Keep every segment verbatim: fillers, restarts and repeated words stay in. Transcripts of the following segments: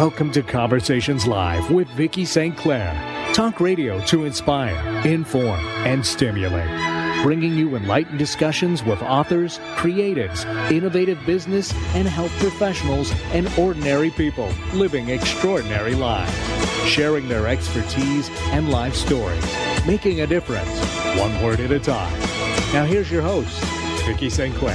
Welcome to Conversations Live with Vicki Saint Clair. Talk radio to inspire, inform, and stimulate. Bringing you enlightened discussions with authors, creatives, innovative business and health professionals, and ordinary people living extraordinary lives. Sharing their expertise and life stories. Making a difference, one word at a time. Now here's your host, Vicki Saint Clair.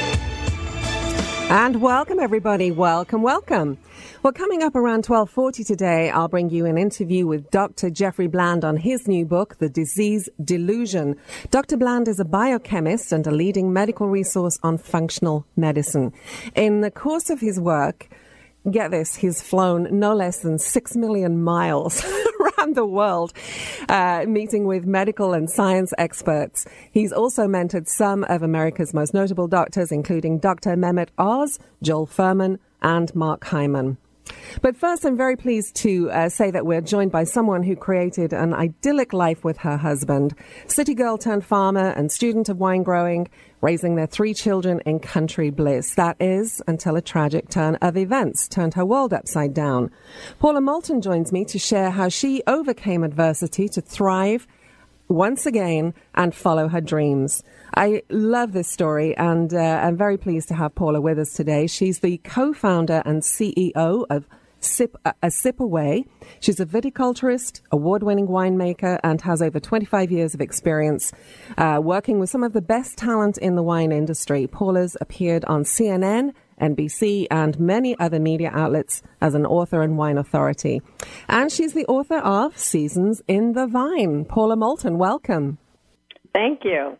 And welcome, everybody. Welcome, welcome. Well, coming up around twelve forty today, I'll bring you an interview with Doctor Jeffrey Bland on his new book, The Disease Delusion. Doctor Bland is a biochemist and a leading medical resource on functional medicine. In the course of his work, get this, he's flown no less than six million miles around the world, uh, meeting with medical and science experts. He's also mentored some of America's most notable doctors, including Doctor Mehmet Oz, Joel Fuhrman, and Mark Hyman. But first, I'm very pleased to uh, say that we're joined by someone who created an idyllic life with her husband, city girl turned farmer and student of wine growing, raising their three children in country bliss. That is, until a tragic turn of events turned her world upside down. Paula Moulton joins me to share how she overcame adversity to thrive once again and follow her dreams. I love this story, and uh, I'm very pleased to have Paula with us today. She's the co-founder and C E O of Sip, uh, A Sip Away. She's a viticulturist, award-winning winemaker, and has over twenty-five years of experience uh, working with some of the best talent in the wine industry. Paula's appeared on C N N, N B C, and many other media outlets as an author and wine authority. And she's the author of Seasons in the Vine. Paula Moulton, welcome. Thank you.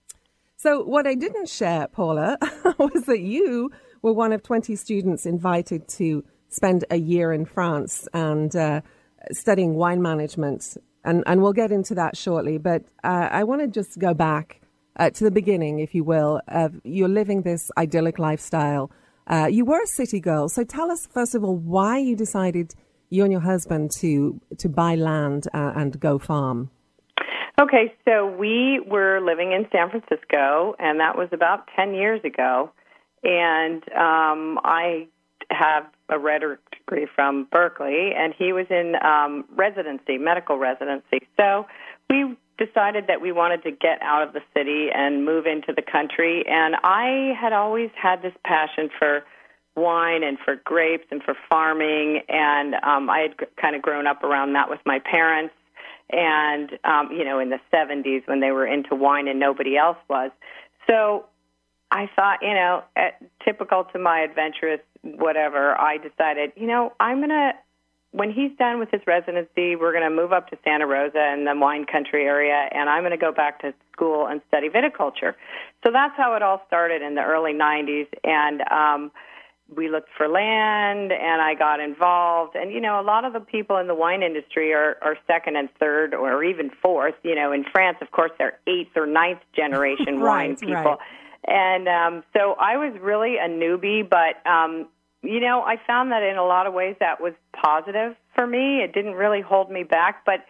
So what I didn't share, Paula, was that you were one of twenty students invited to spend a year in France and uh, studying wine management. And, and we'll get into that shortly. But uh, I want to just go back uh, to the beginning, if you will, of you're living this idyllic lifestyle. Uh, you were a city girl. So tell us, first of all, why you decided, you and your husband, to, to buy land uh, and go farm. Okay, so we were living in San Francisco, and that was about ten years ago. And um, I have a rhetoric degree from Berkeley, and he was in um, residency, medical residency. So we decided that we wanted to get out of the city and move into the country. And I had always had this passion for wine and for grapes and for farming, and um, I had g- kind of grown up around that with my parents. And, um, you know, in the seventies when they were into wine and nobody else was. So I thought, you know, at, typical to my adventurous whatever, I decided, you know, I'm going to, when he's done with his residency, we're going to move up to Santa Rosa in the wine country area, and I'm going to go back to school and study viticulture. So that's how it all started in the early nineties. And um we looked for land, and I got involved. And, you know, a lot of the people in the wine industry are, are second and third or even fourth. You know, in France, of course, they're eighth or ninth generation right, wine people. Right. And um, so I was really a newbie, but, um, you know, I found that in a lot of ways that was positive for me. It didn't really hold me back, but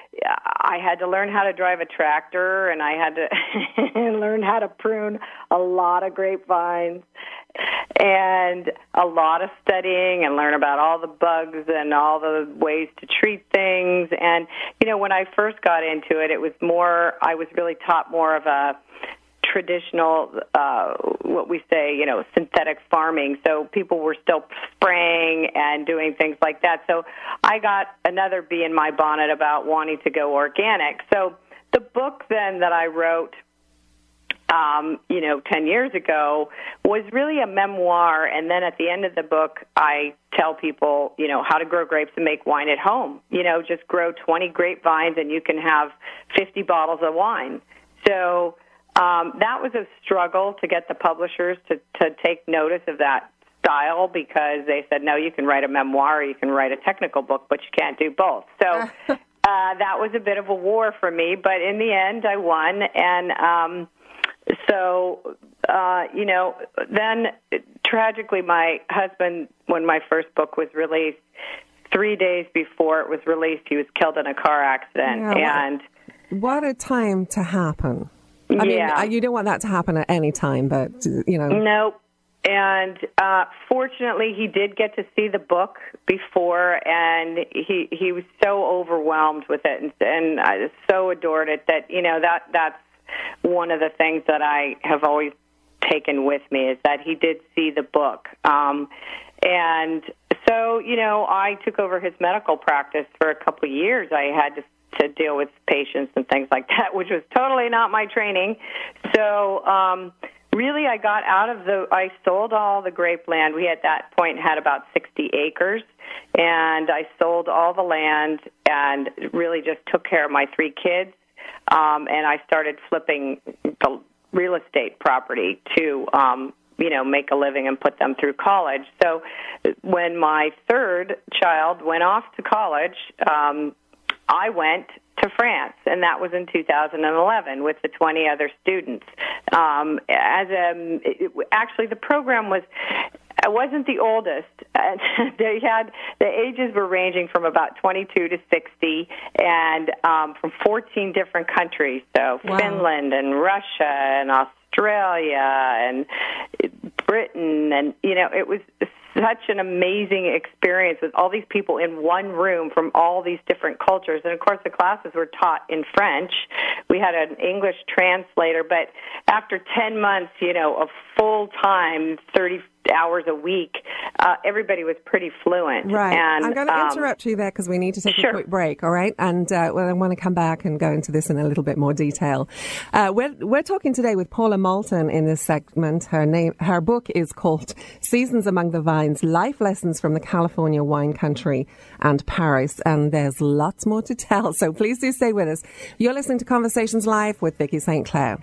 I had to learn how to drive a tractor, and I had to learn how to prune a lot of grapevines, and a lot of studying, and learn about all the bugs and all the ways to treat things. And, you know, when I first got into it, it was more, I was really taught more of a traditional, uh, what we say, you know, synthetic farming. So people were still spraying and doing things like that. So I got another bee in my bonnet about wanting to go organic. So the book then that I wrote, um, you know, ten years ago was really a memoir. And then at the end of the book, I tell people, you know, how to grow grapes and make wine at home. You know, just grow twenty grapevines and you can have fifty bottles of wine. So Um, that was a struggle to get the publishers to, to take notice of that style, because they said, no, you can write a memoir or you can write a technical book, but you can't do both. So uh, that was a bit of a war for me, but in the end I won. And um, so, uh, you know, then tragically my husband, when my first book was released, three days before it was released, he was killed in a car accident. Yeah, and what a time to happen. I yeah. mean, you don't want that to happen at any time, but, you know. Nope. and uh, fortunately, he did get to see the book before, and he he was so overwhelmed with it, and, and I so adored it that, you know, that that's one of the things that I have always taken with me, is that he did see the book. Um, and so, you know, I took over his medical practice for a couple of years. I had to to deal with patients and things like that, which was totally not my training. So um, really I got out of the, I sold all the grape land. We at that point had about sixty acres, and I sold all the land and really just took care of my three kids, um, and I started flipping the real estate property to um, you know, make a living and put them through college. So when my third child went off to college, um, I went to France, and that was in two thousand eleven with the twenty other students. Um, as a, it, actually, the program was, I wasn't the oldest. They had, the ages were ranging from about twenty-two to sixty, and um, from fourteen different countries. So wow. Finland and Russia and Australia and Britain, and you know, it was such an amazing experience with all these people in one room from all these different cultures. And, of course, the classes were taught in French. We had an English translator, but after ten months, you know, of full-time, thirty hours a week, uh, everybody was pretty fluent. Right. And, I'm going to um, interrupt you there because we need to take sure. a quick break, all right? And uh, well, I want to come back and go into this in a little bit more detail. Uh, we're, we're talking today with Paula Moulton in this segment. Her name, her book is called Seasons Among the Vines, Life Lessons from the California Wine Country and Paris. And there's lots more to tell, so please do stay with us. You're listening to Conversations Live with Vicki Saint Clair.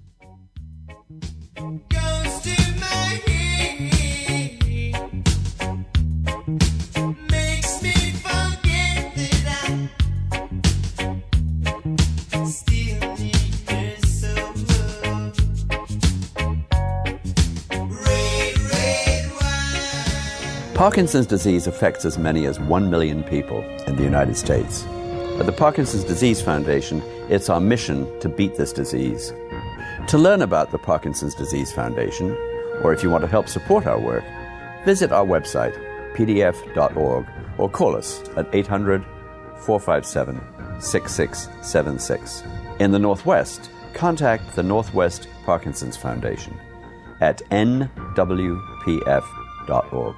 Parkinson's disease affects as many as one million people in the United States. At the Parkinson's Disease Foundation, it's our mission to beat this disease. To learn about the Parkinson's Disease Foundation, or if you want to help support our work, visit our website, p d f dot org, or call us at eight hundred, four five seven, six six seven six. In the Northwest, contact the Northwest Parkinson's Foundation at n w p f dot org.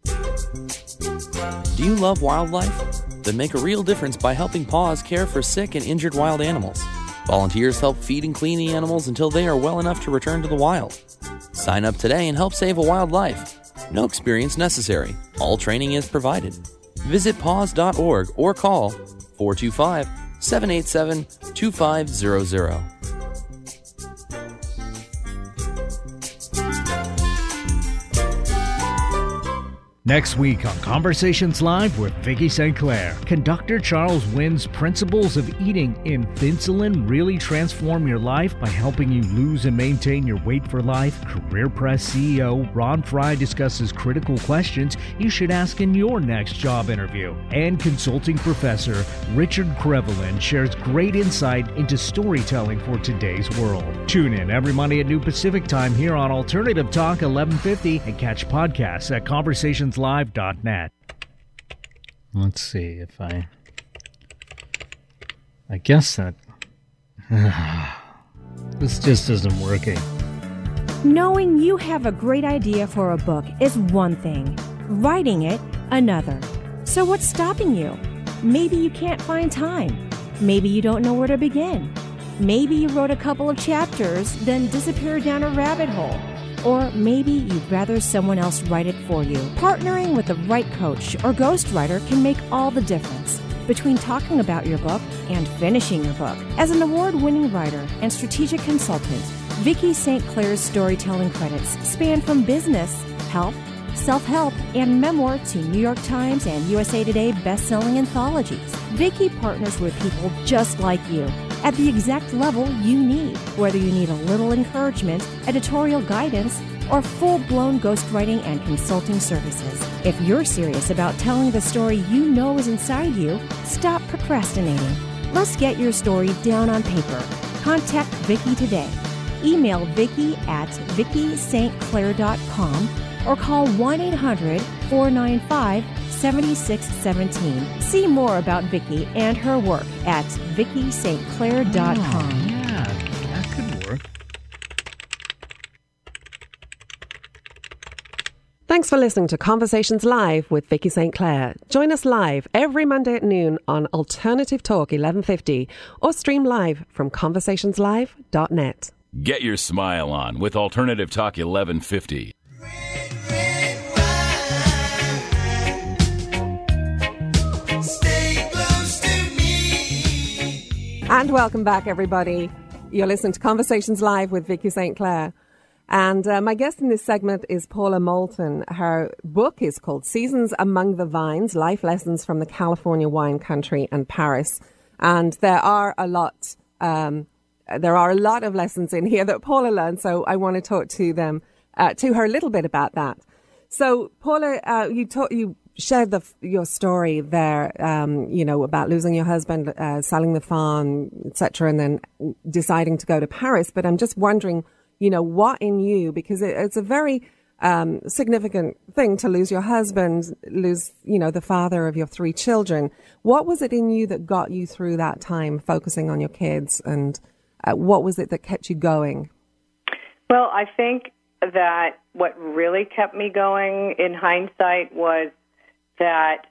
Do you love wildlife? Then make a real difference by helping PAWS care for sick and injured wild animals. Volunteers help feed and clean the animals until they are well enough to return to the wild. Sign up today and help save a wild life. No experience necessary. All training is provided. Visit paws dot org or call four two five, seven eight seven, two five zero zero. Next week on Conversations Live with Vicki Saint Clair, conductor Charles Wynn's Principles of Eating Invincitin really transform your life by helping you lose and maintain your weight for life. Career Press C E O Ron Fry discusses critical questions you should ask in your next job interview. And consulting professor Richard Krevelin shares great insight into storytelling for today's world. Tune in every Monday at noon Pacific Time here on Alternative Talk eleven fifty and catch podcasts at conversations live dot net. Let's see if I... I guess that... This just isn't working. Knowing you have a great idea for a book is one thing. Writing it, another. So what's stopping you? Maybe you can't find time. Maybe you don't know where to begin. Maybe you wrote a couple of chapters, then disappeared down a rabbit hole. Or maybe you'd rather someone else write it for you. Partnering with the right coach or ghostwriter can make all the difference between talking about your book and finishing your book. As an award-winning writer and strategic consultant, Vicki Saint Clair's storytelling credits span from business, health, self-help, and memoir to New York Times and U S A Today best-selling anthologies. Vicki partners with people just like you at the exact level you need, whether you need a little encouragement, editorial guidance, or full-blown ghostwriting and consulting services. If you're serious about telling the story you know is inside you, stop procrastinating. Let's get your story down on paper. Contact Vicki today. email Vicki at vicki st clair dot com or call one eight hundred four nine five seven six one seven. See more about Vicki and her work at vicki st clair dot com. Oh, yeah, that could work. Thanks for listening to Conversations Live with Vicki Saint Clair. Join us live every Monday at noon on Alternative Talk eleven fifty or stream live from conversations live dot net. Get your smile on with Alternative Talk eleven fifty. And welcome back, everybody. You're listening to Conversations Live with Vicki Saint Clair. And uh, my guest in this segment is Paula Moulton. Her book is called Seasons Among the Vines, Life Lessons from the California Wine Country and Paris. And there are a lot, um, there are a lot of lessons in here that Paula learned. So I want to talk to them, uh, to her a little bit about that. So Paula, uh, you taught, you shared the, your story there, um, you know, about losing your husband, uh, selling the farm, et cetera, and then deciding to go to Paris. But I'm just wondering, you know, what in you, because it, it's a very um, significant thing to lose your husband, lose, you know, the father of your three children. What was it in you that got you through that time, focusing on your kids, and uh, what was it that kept you going? Well, I think that what really kept me going in hindsight was that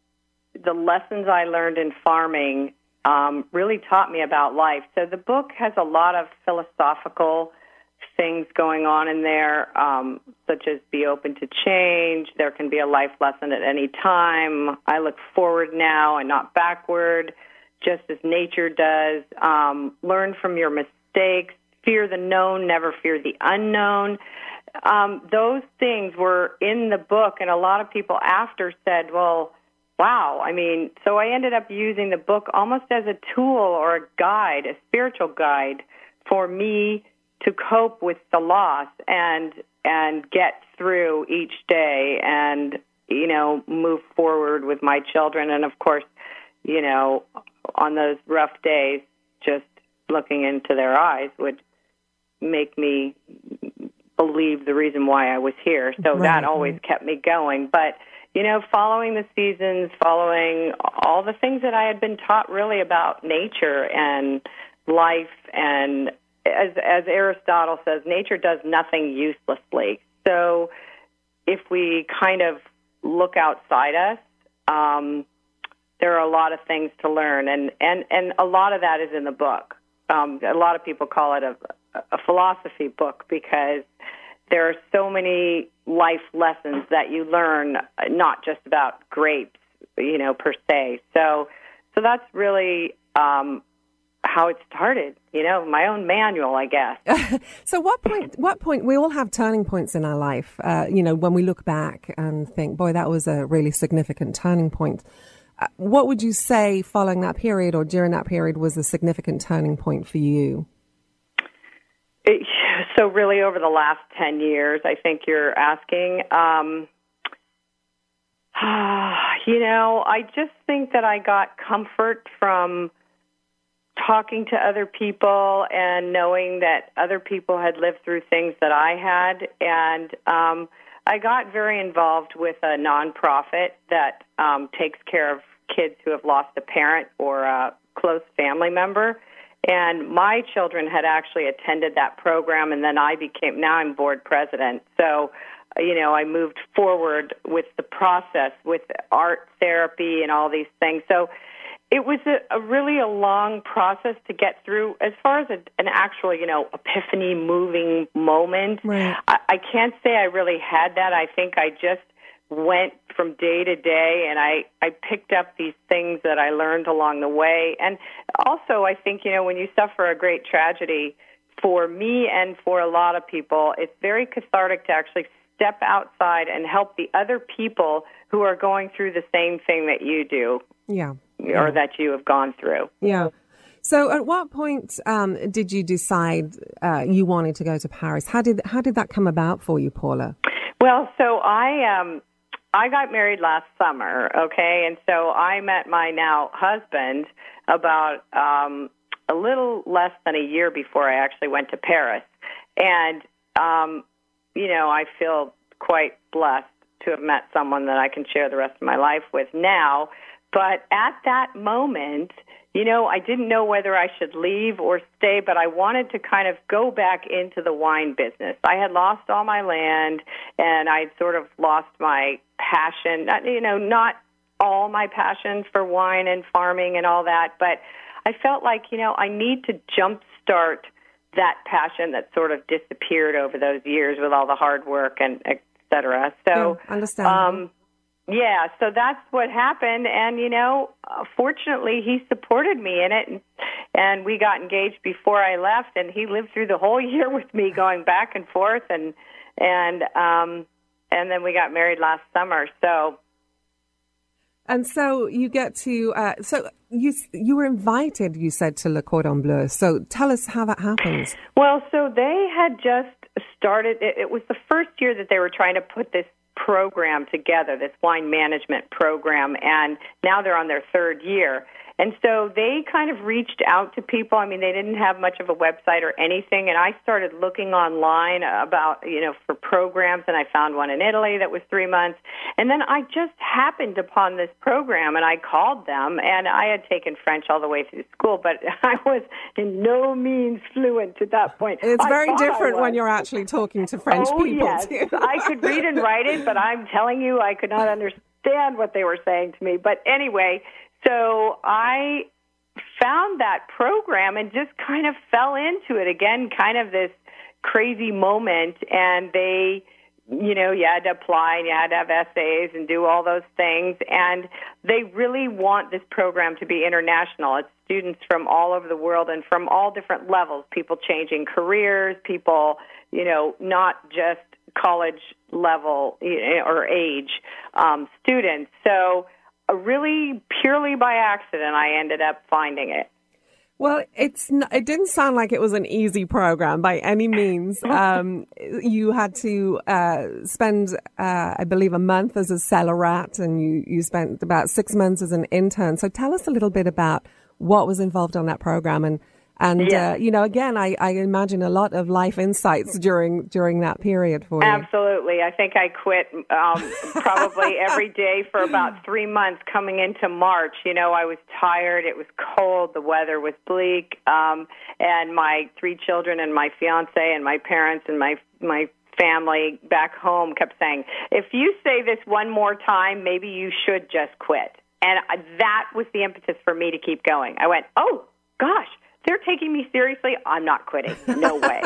the lessons I learned in farming um, really taught me about life. So the book has a lot of philosophical things going on in there, um, such as be open to change. There can be a life lesson at any time. I look forward now and not backward, just as nature does. Um, learn from your mistakes. Fear the known, never fear the unknown. Um, those things were in the book, and a lot of people after said, well, wow. I mean, so I ended up using the book almost as a tool or a guide, a spiritual guide for me to cope with the loss and and get through each day and, you know, move forward with my children. And, of course, you know, on those rough days, just looking into their eyes would make me believe the reason why I was here. So right, that always right. kept me going. But, you know, following the seasons, following all the things that I had been taught really about nature and life, and as, as Aristotle says, nature does nothing uselessly. So if we kind of look outside us, um, there are a lot of things to learn, and, and, and a lot of that is in the book. Um, a lot of people call it a, a philosophy book because there are so many life lessons that you learn, not just about grapes, you know, per se. So, so that's really um, how it started. You know, my own manual, I guess. So, what point? What point? We all have turning points in our life. Uh, you know, when we look back and think, "Boy, that was a really significant turning point." Uh, what would you say, following that period or during that period, was a significant turning point for you? It, so really over the last ten years, I think you're asking. Um, you know, I just think that I got comfort from talking to other people and knowing that other people had lived through things that I had. And um, I got very involved with a nonprofit that um, takes care of kids who have lost a parent or a close family member. And my children had actually attended that program, and then I became, now I'm board president. So, you know, I moved forward with the process, with art therapy and all these things. So it was a, a really a long process to get through. As far as a, an actual, you know, epiphany moving moment, right. I, I can't say I really had that. I think I just went from day to day, and I, I picked up these things that I learned along the way. And also, I think, you know, when you suffer a great tragedy, for me and for a lot of people, it's very cathartic to actually step outside and help the other people who are going through the same thing that you do. Yeah. Or yeah. that you have gone through. Yeah. So at what point um, did you decide uh, you wanted to go to Paris? How did how did that come about for you, Paula? Well, so I um, I got married last summer, okay, and so I met my now husband about um, a little less than a year before I actually went to Paris. And, um, you know, I feel quite blessed to have met someone that I can share the rest of my life with now. But at that moment, you know, I didn't know whether I should leave or stay, but I wanted to kind of go back into the wine business. I had lost all my land, and I'd sort of lost my passion, you know, not all my passion for wine and farming and all that, but I felt like, you know, I need to jumpstart that passion that sort of disappeared over those years with all the hard work and et cetera. So, yeah, understand. Um, yeah, so that's what happened, and, you know, uh, fortunately, he supported me in it, and, and we got engaged before I left, and he lived through the whole year with me going back and forth, and and um, and then we got married last summer, so... And so you get to, uh, so you you were invited, you said, to Le Cordon Bleu. So tell us how that happens. Well, so they had just started, it, it was the first year that they were trying to put this program together, this wine management program, and now they're on their third year. And so they kind of reached out to people. I mean, they didn't have much of a website or anything, and I started looking online about, you know, for programs, and I found one in Italy that was three months. And then I just happened upon this program, and I called them, and I had taken French all the way through school, but I was in no means fluent at that point. It's I very different when you're actually talking to French oh, people, yes. too. I could read and write it, but I'm telling you, I could not understand what they were saying to me. But anyway... So I found that program and just kind of fell into it again, kind of this crazy moment. And they, you know, you had to apply and you had to have essays and do all those things. And they really want this program to be international. It's students from all over the world and from all different levels, people changing careers, people, you know, not just college level or age um, students. So really purely by accident, I ended up finding it. Well, it's not, it didn't sound like it was an easy program by any means. Um, you had to uh, spend, uh, I believe, a month as a cellarat, and you, you spent about six months as an intern. So tell us a little bit about what was involved on that program. And, and yeah. uh, you know, again, I, I imagine a lot of life insights during during that period for you. Absolutely. I think I quit um, probably every day for about three months coming into March. You know, I was tired. It was cold. The weather was bleak. Um, and my three children and my fiance and my parents and my my family back home kept saying, if you say this one more time, maybe you should just quit. And that was the impetus for me to keep going. I went, oh, gosh. They're taking me seriously. I'm not quitting. No way.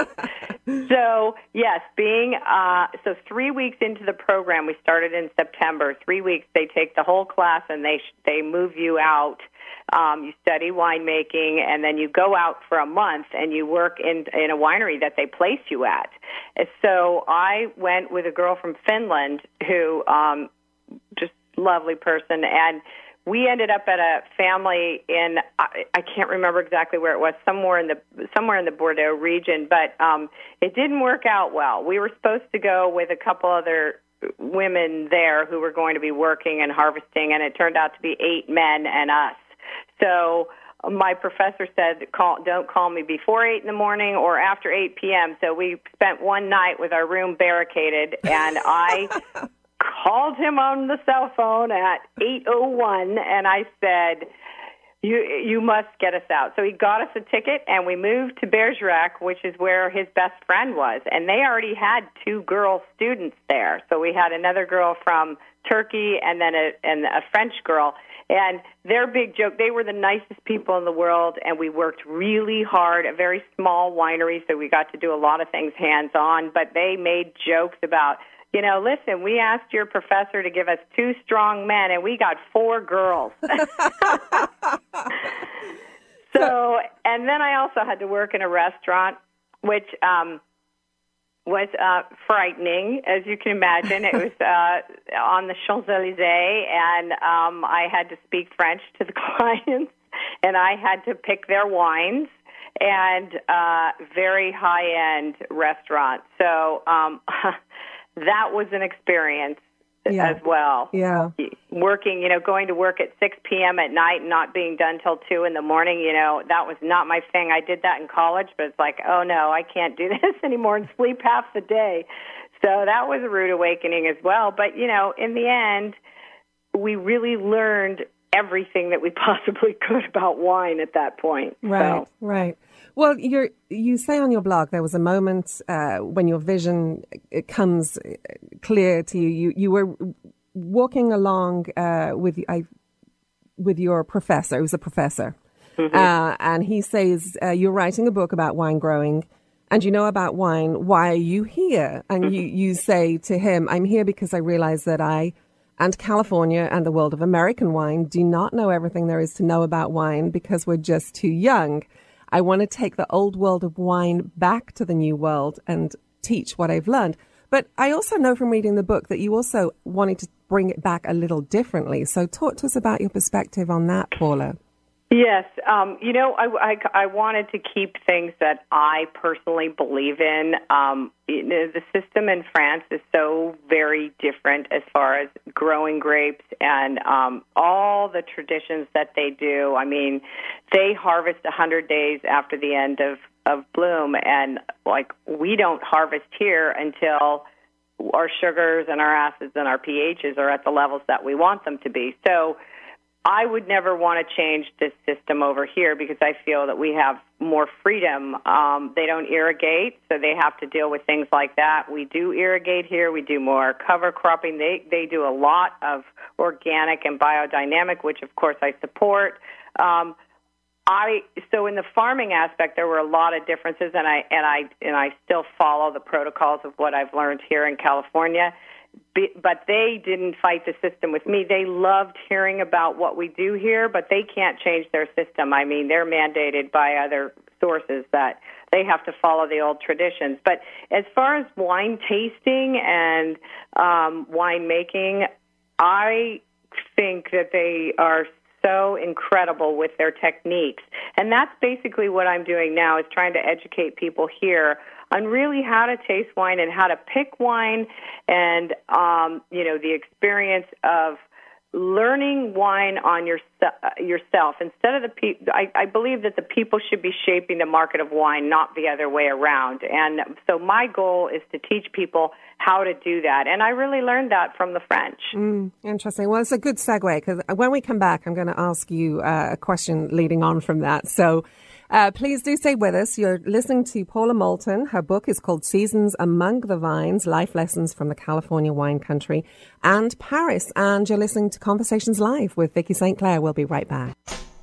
So, yes, being, uh, so three weeks into the program, we started in September. Three weeks, they take the whole class and they they move you out. Um, you study winemaking, and then you go out for a month and you work in, in a winery that they place you at. So I went with a girl from Finland who, um, just lovely person, and we ended up at a family in, I, I can't remember exactly where it was, somewhere in the somewhere in the Bordeaux region, but um, it didn't work out well. We were supposed to go with a couple other women there who were going to be working and harvesting, and it turned out to be eight men and us. So my professor said, call, don't call me before eight in the morning or after eight p.m., so we spent one night with our room barricaded, and I... called him on the cell phone at eight oh one, and I said, you you must get us out. So he got us a ticket, and we moved to Bergerac, which is where his best friend was. And they already had two girl students there. So we had another girl from Turkey and then a, and a French girl. And their big joke, they were the nicest people in the world, and we worked really hard, a very small winery, so we got to do a lot of things hands-on. But they made jokes about, you know, listen, we asked your professor to give us two strong men, and we got four girls. So, and then I also had to work in a restaurant, which um, was uh, frightening, as you can imagine. It was uh, on the Champs-Élysées, and um, I had to speak French to the clients, and I had to pick their wines, and uh, very high-end restaurant. So um, that was an experience. yeah. as well. Yeah. Working, you know, going to work at six p.m. at night and not being done till two in the morning, you know, that was not my thing. I did that in college, but it's like, oh, no, I can't do this anymore and sleep half the day. So that was a rude awakening as well. But, you know, in the end, we really learned everything that we possibly could about wine at that point. Right, so. right. Well, you're, you say on your blog there was a moment uh, when your vision it comes clear to you. You, you were walking along uh, with I, with your professor. He was a professor. Mm-hmm. Uh, and he says, uh, you're writing a book about wine growing and you know about wine. Why are you here? And mm-hmm. you, you say to him, I'm here because I realize that I and California and the world of American wine do not know everything there is to know about wine because we're just too young. I want to take the old world of wine back to the new world and teach what I've learned. But I also know from reading the book that you also wanted to bring it back a little differently. So talk to us about your perspective on that, Paula. Yes. Um, you know, I, I, I wanted to keep things that I personally believe in. Um, you know, the system in France is so very different as far as growing grapes and um, all the traditions that they do. I mean, they harvest one hundred days after the end of, of bloom, and, like, we don't harvest here until our sugars and our acids and our pHs are at the levels that we want them to be. So I would never want to change this system over here because I feel that we have more freedom. Um, they don't irrigate, so they have to deal with things like that. We do irrigate here. We do more cover cropping. They they do a lot of organic and biodynamic, which, of course, I support. Um, I so in the farming aspect, there were a lot of differences, and I and I and I still follow the protocols of what I've learned here in California. But they didn't fight the system with me. They loved hearing about what we do here, but they can't change their system. I mean, they're mandated by other sources that they have to follow the old traditions. But as far as wine tasting and um, wine making, I think that they are so incredible with their techniques. And that's basically what I'm doing now, is trying to educate people here on really how to taste wine and how to pick wine and, um, you know, the experience of learning wine on your, yourself. Instead of the pe- I, I believe that the people should be shaping the market of wine, not the other way around. And so my goal is to teach people how to do that. And I really learned that from the French. Mm, interesting. Well, it's a good segue because when we come back, I'm going to ask you uh, a question leading on from that. So Uh, please do stay with us. You're listening to Paula Moulton. Her book is called Seasons Among the Vines, Life Lessons from the California Wine Country and Paris. And you're listening to Conversations Live with Vicki Saint Clair. We'll be right back.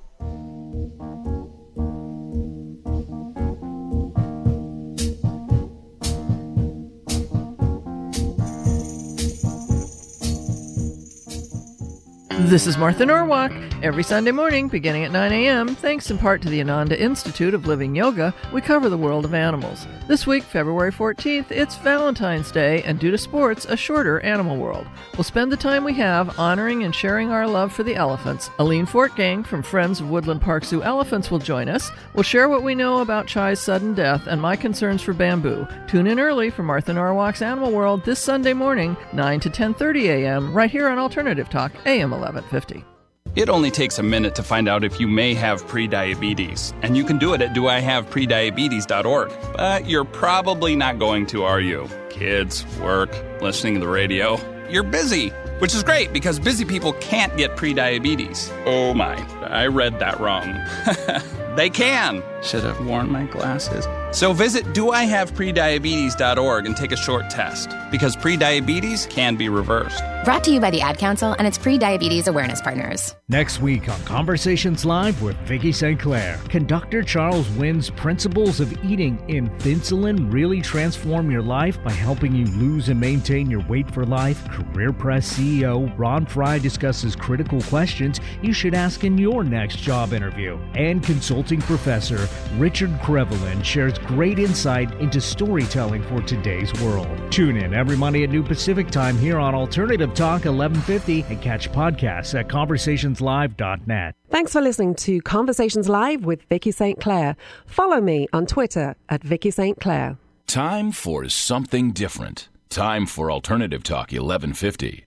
This is Martha Norwalk. Every Sunday morning, beginning at nine a.m., thanks in part to the Ananda Institute of Living Yoga, we cover the world of animals. This week, February fourteenth, it's Valentine's Day, and due to sports, a shorter animal world. We'll spend the time we have honoring and sharing our love for the elephants. Aline Fortgang from Friends of Woodland Park Zoo Elephants will join us. We'll share what we know about Chai's sudden death and my concerns for bamboo. Tune in early for Martha Norwalk's Animal World this Sunday morning, nine to ten thirty a.m., right here on Alternative Talk, A M eleven fifty. It only takes a minute to find out if you may have prediabetes, and you can do it at do I have prediabetes dot org. But you're probably not going to, are you? Kids, work, listening to the radio. You're busy, which is great because busy people can't get prediabetes. Oh my, I read that wrong. They can. Should have worn my glasses. So visit do I have prediabetes dot org and take a short test, because prediabetes can be reversed. Brought to you by the Ad Council and its pre-diabetes awareness partners. Next week on Conversations Live with Vicki Saint Clair, can Doctor Charles Wynn's principles of eating insulin really transform your life by helping you lose and maintain your weight for life? Career Press C E O Ron Fry discusses critical questions you should ask in your next job interview. And consulting professor Richard Krevelin shares great insight into storytelling for today's world. Tune in every Monday at noon Pacific Time here on Alternative Talk eleven fifty and catch podcasts at conversations live dot net. Thanks for listening to Conversations Live with Vicki Saint Clair. Follow me on Twitter at Vicki Saint Clair. Time for something different. Time for Alternative Talk eleven fifty.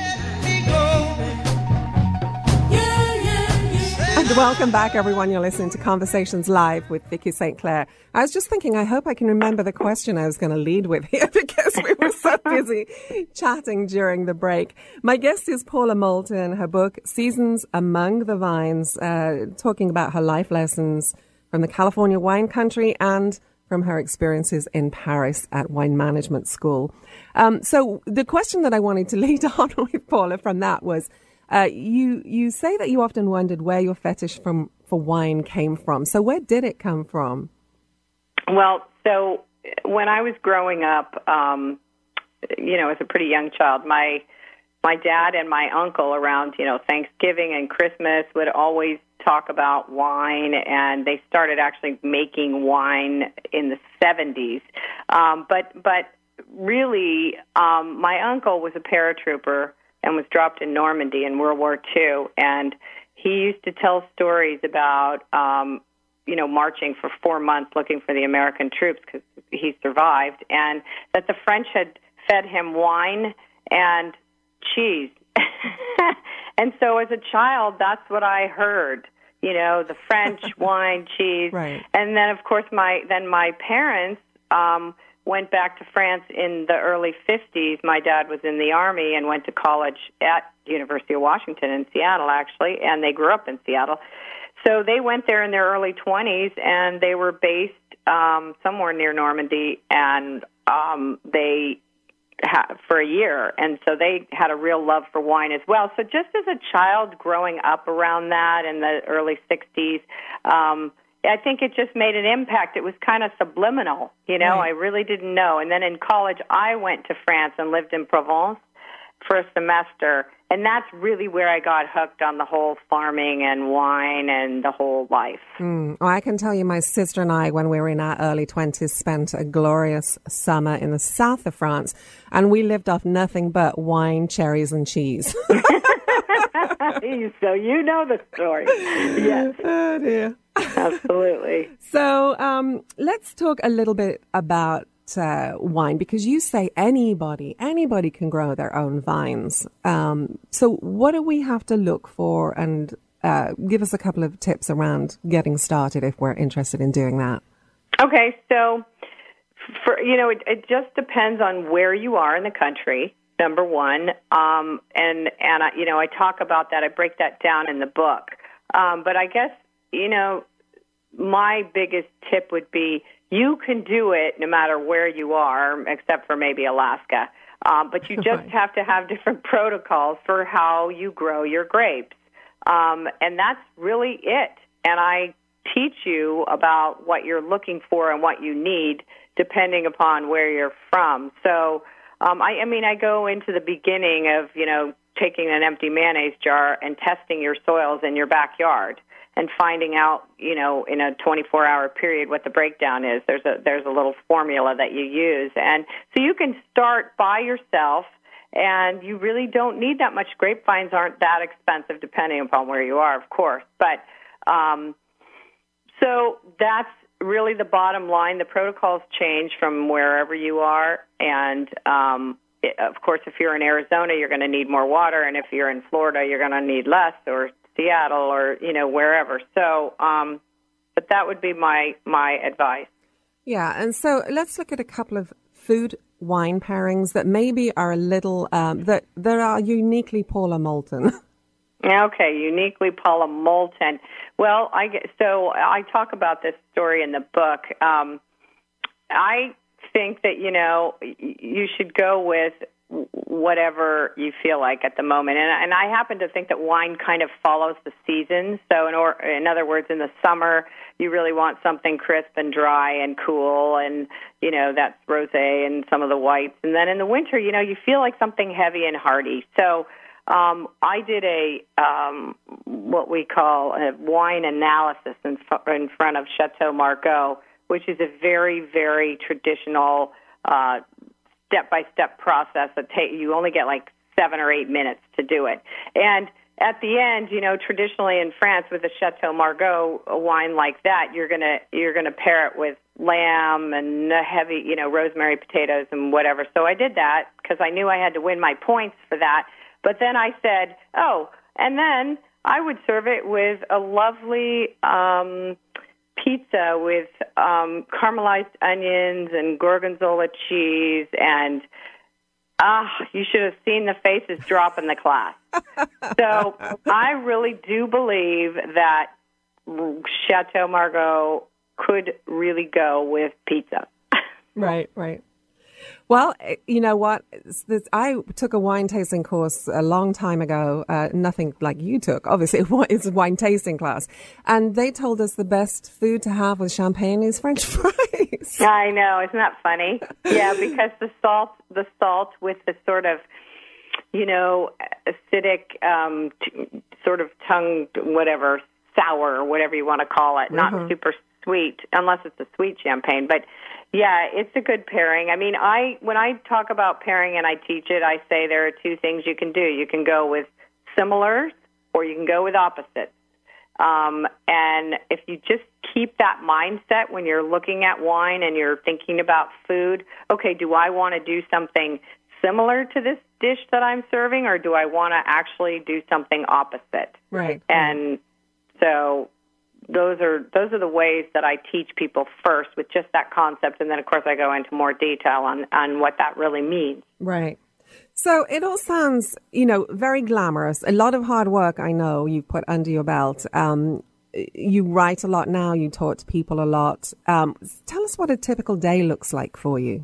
And welcome back, everyone. You're listening to Conversations Live with Vicki Saint Clair. I was just thinking, I hope I can remember the question I was going to lead with here because we were so busy chatting during the break. My guest is Paula Moulton. Her book, Seasons Among the Vines, uh, talking about her life lessons from the California wine country and from her experiences in Paris at wine management school. Um, so the question that I wanted to lead on with Paula from that was, Uh, you you say that you often wondered where your fetish from for wine came from. So where did it come from? Well, so when I was growing up, um, you know, as a pretty young child, my my dad and my uncle around, you know, Thanksgiving and Christmas would always talk about wine, and they started actually making wine in the seventies. Um, but but really, um, my uncle was a paratrooper and was dropped in Normandy in World War Two. And he used to tell stories about, um, you know, marching for four months looking for the American troops because he survived, and that the French had fed him wine and cheese. And so as a child, that's what I heard, you know, the French wine, cheese. Right. And then, of course, my then my parents um went back to France in the early fifties. My dad was in the Army and went to college at the University of Washington in Seattle, actually, and they grew up in Seattle. So they went there in their early twenties, and they were based um, somewhere near Normandy, and um, they ha- for a year, and so they had a real love for wine as well. So just as a child growing up around that in the early sixties, um, I think it just made an impact. It was kind of subliminal, you know. Right. I really didn't know. And then in college, I went to France and lived in Provence for a semester, and that's really where I got hooked on the whole farming and wine and the whole life. Mm. Well, I can tell you my sister and I, when we were in our early twenties, spent a glorious summer in the south of France, and we lived off nothing but wine, cherries, and cheese. So you know the story. Yes. Oh, dear. Absolutely. So um, let's talk a little bit about uh, wine, because you say anybody, anybody can grow their own vines. Um, so what do we have to look for, and uh, give us a couple of tips around getting started if we're interested in doing that. Okay, so for you know, it, it just depends on where you are in the country. Number one, um, and and I, you know, I talk about that. I break that down in the book. Um, but I guess you know, my biggest tip would be you can do it no matter where you are, except for maybe Alaska. Um, but you just right. have to have different protocols for how you grow your grapes, um, and that's really it. And I teach you about what you're looking for and what you need, depending upon where you're from. So. Um, I, I mean, I go into the beginning of, you know, taking an empty mayonnaise jar and testing your soils in your backyard and finding out, you know, in a twenty-four hour period what the breakdown is. There's a there's a little formula that you use. And so you can start by yourself, and you really don't need that much. Grapevines aren't that expensive depending upon where you are, of course. But um, so that's really the bottom line. The protocols change from wherever you are, and um, it, of course, if you're in Arizona, you're going to need more water, and if you're in Florida, you're going to need less, or Seattle, or you know wherever. So, um, but that would be my my advice. Yeah, and so let's look at a couple of food wine pairings that maybe are a little um, that that are uniquely Paula Moulton. Okay, uniquely Paula Moulton. Well, I get, so I talk about this story in the book. Um, I think that, you know, you should go with whatever you feel like at the moment. And, and I happen to think that wine kind of follows the seasons. So in, or, in other words, in the summer, you really want something crisp and dry and cool, and, you know, that's rosé and some of the whites. And then in the winter, you know, you feel like something heavy and hearty. So Um, I did a um, what we call a wine analysis in, in front of Chateau Margaux, which is a very, very traditional uh, step-by-step process that take, you only get like seven or eight minutes to do it. And at the end, you know, traditionally in France with a Chateau Margaux, a wine like that, you're gonna you're gonna pair it with lamb and heavy, you know, rosemary potatoes and whatever. So I did that because I knew I had to win my points for that. But then I said, oh, and then I would serve it with a lovely um, pizza with um, caramelized onions and gorgonzola cheese. And ah, you should have seen the faces drop in the class. So I really do believe that Chateau Margaux could really go with pizza. Right, right. Well, you know what? This, I took a wine tasting course a long time ago, uh, nothing like you took. Obviously, it's a wine tasting class. And they told us the best food to have with champagne is French fries. I know. Isn't that funny? Yeah, because the salt, the salt with the sort of, you know, acidic, um, t- sort of tongue, whatever, sour or whatever you want to call it, not mm-hmm. super sweet, unless it's a sweet champagne. But yeah, it's a good pairing. I mean, I when I talk about pairing and I teach it, I say there are two things you can do. You can go with similars or you can go with opposites. Um, and if you just keep that mindset when you're looking at wine and you're thinking about food, okay, do I want to do something similar to this dish that I'm serving, or do I want to actually do something opposite? Right. And so those are those are the ways that I teach people first with just that concept, and then, of course, I go into more detail on, on what that really means. Right. So it all sounds, you know, very glamorous. A lot of hard work, I know, you've put under your belt. Um, you write a lot now. You talk to people a lot. Um, tell us what a typical day looks like for you.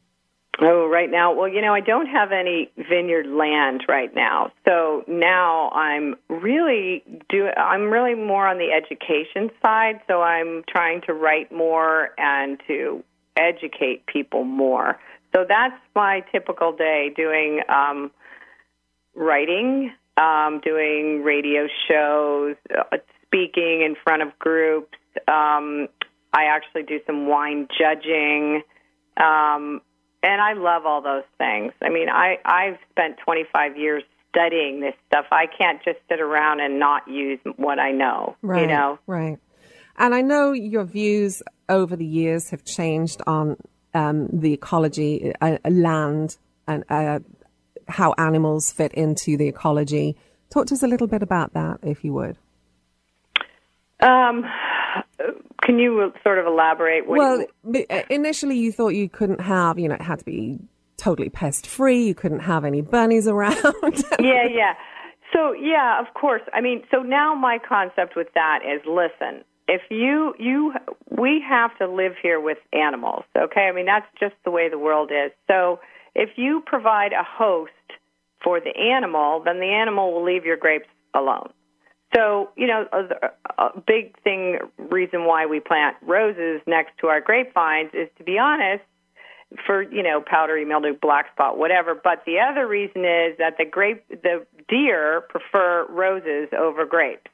Oh, right now, well, you know, I don't have any vineyard land right now. So now I'm really do I'm really more on the education side. So I'm trying to write more and to educate people more. So that's my typical day, doing um, writing, um, doing radio shows, uh, speaking in front of groups. Um, I actually do some wine judging. Um And I love all those things. I mean, I, I've spent twenty-five years studying this stuff. I can't just sit around and not use what I know, right, you know? Right. And I know your views over the years have changed on um, the ecology, uh, land, and uh, how animals fit into the ecology. Talk to us a little bit about that, if you would. Um... Can you sort of elaborate? What well, you... initially you thought you couldn't have, you know, it had to be totally pest-free. You couldn't have any bunnies around. yeah, yeah. So, yeah, of course. I mean, so now my concept with that is, listen, if you, you, we have to live here with animals, okay? I mean, that's just the way the world is. So if you provide a host for the animal, then the animal will leave your grapes alone. So, you know, a, a big thing, reason why we plant roses next to our grapevines is, to be honest, for, you know, powdery mildew, black spot, whatever. But the other reason is that the grape, the deer prefer roses over grapes.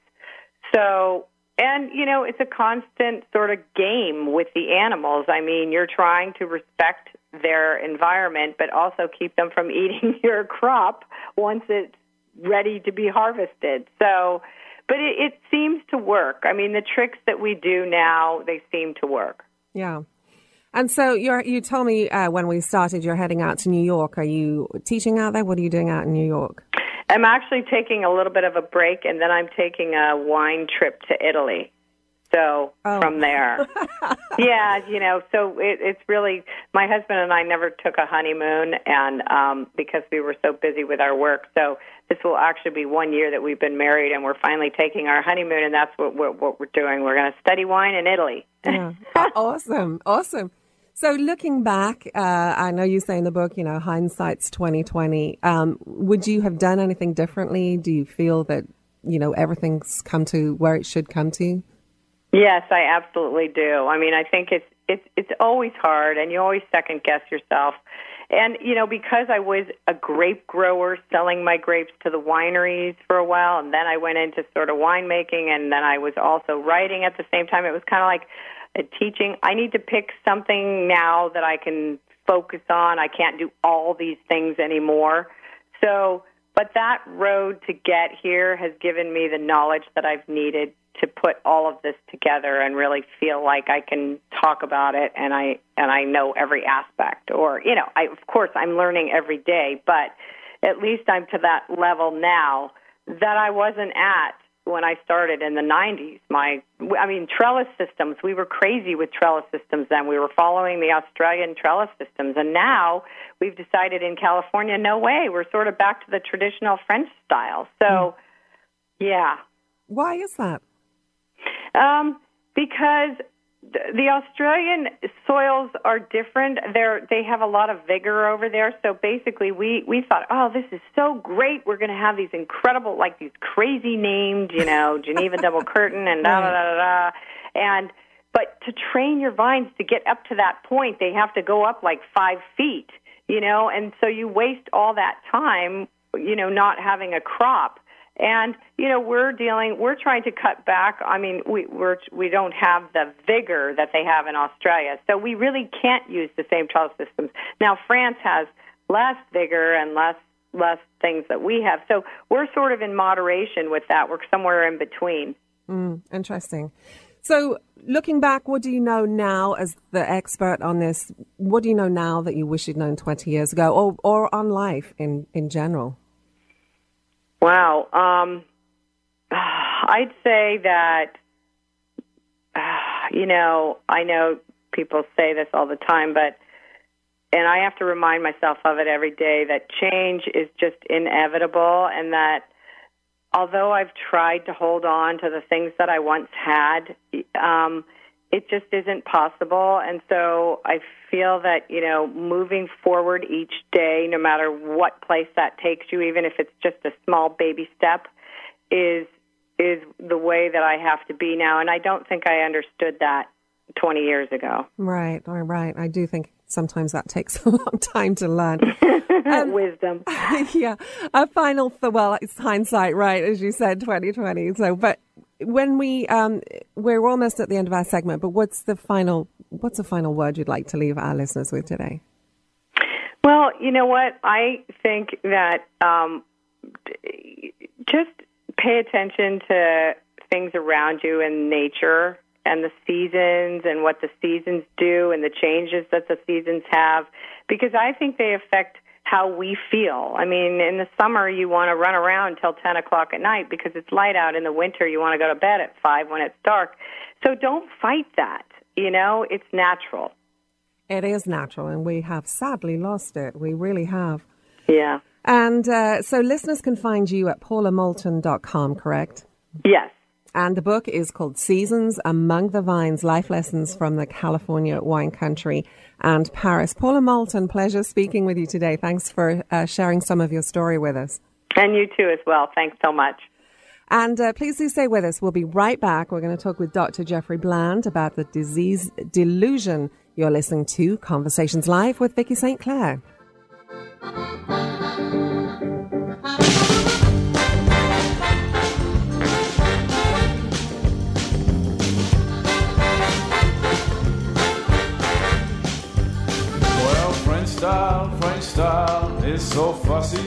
So, and, you know, it's a constant sort of game with the animals. I mean, you're trying to respect their environment, but also keep them from eating your crop once it's ready to be harvested. So, but it, it seems to work. I mean, the tricks that we do now, they seem to work. Yeah. And so you're, you told me uh, when we started you're heading out to New York. Are you teaching out there? What are you doing out in New York? I'm actually taking a little bit of a break, and then I'm taking a wine trip to Italy. So oh. from there, yeah, you know, so it, it's really, my husband and I never took a honeymoon, and um, because we were so busy with our work. So this will actually be one year that we've been married, and we're finally taking our honeymoon, and that's what we're, what we're doing. We're going to study wine in Italy. Yeah. Awesome, awesome. So looking back, uh, I know you say in the book, you know, hindsight's twenty twenty. Um, would you have done anything differently? Do you feel that, you know, everything's come to where it should come to? Yes, I absolutely do. I mean, I think it's it's it's always hard, and you always second guess yourself. And, you know, because I was a grape grower selling my grapes to the wineries for a while, and then I went into sort of winemaking, and then I was also writing at the same time. It was kind of like a teaching. I need to pick something now that I can focus on. I can't do all these things anymore. So, but that road to get here has given me the knowledge that I've needed to put all of this together and really feel like I can talk about it and I and I know every aspect. Or, you know, I, of course, I'm learning every day, but at least I'm to that level now that I wasn't at when I started in the nineties. My, I mean, trellis systems, we were crazy with trellis systems then. We were following the Australian trellis systems, and now we've decided in California, no way, we're sort of back to the traditional French style. So, mm. yeah. Why is that? Um, because the Australian soils are different. They're, they have a lot of vigor over there. So basically we, we thought, oh, this is so great. We're going to have these incredible, like these crazy named, you know, Geneva double curtain and da, da, da, da, da. And, but to train your vines to get up to that point, they have to go up like five feet, you know, and so you waste all that time, you know, not having a crop. And, you know, we're dealing, we're trying to cut back. I mean, we we're, we don't have the vigor that they have in Australia. So we really can't use the same trellis systems. Now, France has less vigor and less less things that we have. So we're sort of in moderation with that. We're somewhere in between. Mm, interesting. So looking back, what do you know now as the expert on this? What do you know now that you wish you'd known twenty years ago, or, or on life in, in general? Wow. Um, I'd say that, uh, you know, I know people say this all the time, but, and I have to remind myself of it every day, that change is just inevitable, and that although I've tried to hold on to the things that I once had, um, it just isn't possible. And so I feel that, you know, moving forward each day, no matter what place that takes you, even if it's just a small baby step, is is the way that I have to be now. And I don't think I understood that twenty years ago. Right, all right. I do think sometimes that takes a long time to learn. Um, Wisdom. Yeah. A final, th- well, it's hindsight, right, as you said, twenty twenty. So, but when we, um, we're almost at the end of our segment, but what's the final, what's the final word you'd like to leave our listeners with today? Well, you know what? I think that um, just pay attention to things around you in nature and the seasons and what the seasons do and the changes that the seasons have, because I think they affect how we feel. I mean, in the summer, you want to run around till ten o'clock at night because it's light out. In the winter, you want to go to bed at five when it's dark. So don't fight that. You know, it's natural. It is natural, and we have sadly lost it. We really have. Yeah. And uh, so listeners can find you at paula moulton dot com, correct? Yes. And the book is called Seasons Among the Vines, Life Lessons from the California Wine Country and Paris. Paula Moulton, pleasure speaking with you today. Thanks for uh, sharing some of your story with us. And you too as well. Thanks so much. And uh, please do stay with us. We'll be right back. We're going to talk with Doctor Jeffrey Bland about the disease delusion. You're listening to Conversations Live with Vicki Saint Clair. French style, French style is so fussy.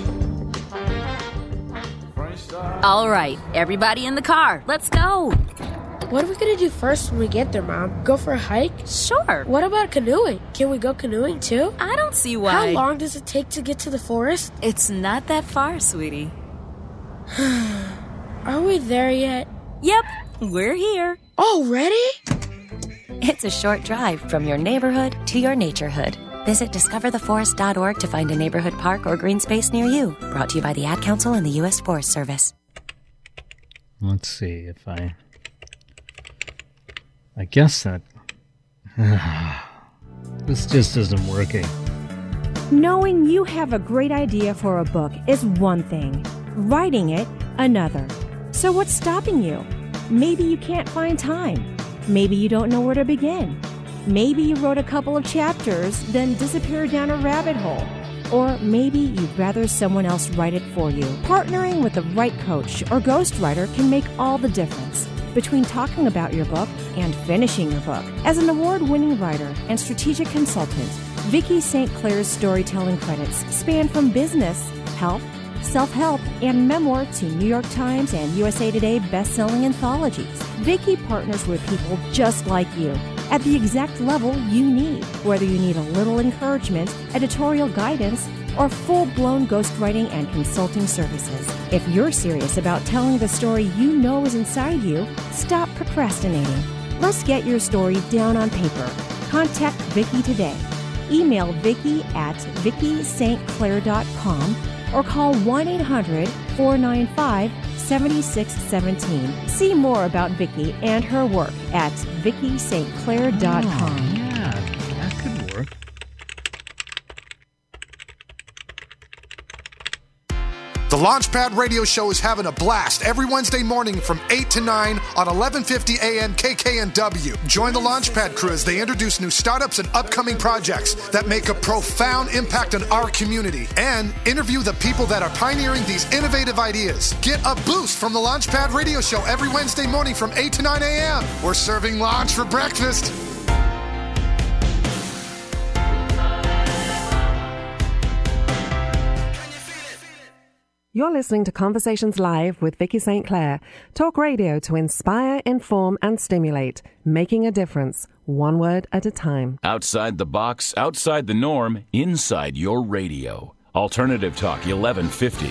French style. All right, everybody in the car, let's go. What are we going to do first when we get there, Mom? Go for a hike? Sure. What about canoeing? Can we go canoeing too? I don't see why. How long does it take to get to the forest? It's not that far, sweetie. Are we there yet? Yep, we're here. Already? It's a short drive from your neighborhood to your naturehood. Visit discover the forest dot org to find a neighborhood park or green space near you. Brought to you by the Ad Council and the U S Forest Service. Let's see if I... I guess that... This just isn't working. Knowing you have a great idea for a book is one thing. Writing it, another. So what's stopping you? Maybe you can't find time. Maybe you don't know where to begin. Maybe you wrote a couple of chapters, then disappeared down a rabbit hole. Or maybe you'd rather someone else write it for you. Partnering with the right coach or ghostwriter can make all the difference between talking about your book and finishing your book. As an award-winning writer and strategic consultant, Vicki Saint Clair's storytelling credits span from business, health, self-help, and memoir to New York Times and U S A Today best-selling anthologies. Vicky partners with people just like you at the exact level you need, whether you need a little encouragement, editorial guidance, or full-blown ghostwriting and consulting services. If you're serious about telling the story you know is inside you, stop procrastinating. Let's get your story down on paper. Contact Vicky today. Email Vicky at vicky st clair dot com or call one eight hundred four nine five seven six one seven. See more about Vicky and her work at vicky st clair dot com. Oh, yeah, that could work. The Launchpad Radio Show is having a blast every Wednesday morning from eight to nine on eleven fifty A M K K N W. Join the Launchpad crew as they introduce new startups and upcoming projects that make a profound impact on our community and interview the people that are pioneering these innovative ideas. Get a boost from the Launchpad Radio Show every Wednesday morning from eight to nine A M. We're serving launch for breakfast. You're listening to Conversations Live with Vicky Saint Clair. Talk radio to inspire, inform, and stimulate. Making a difference, one word at a time. Outside the box, outside the norm, inside your radio. Alternative Talk, eleven fifty.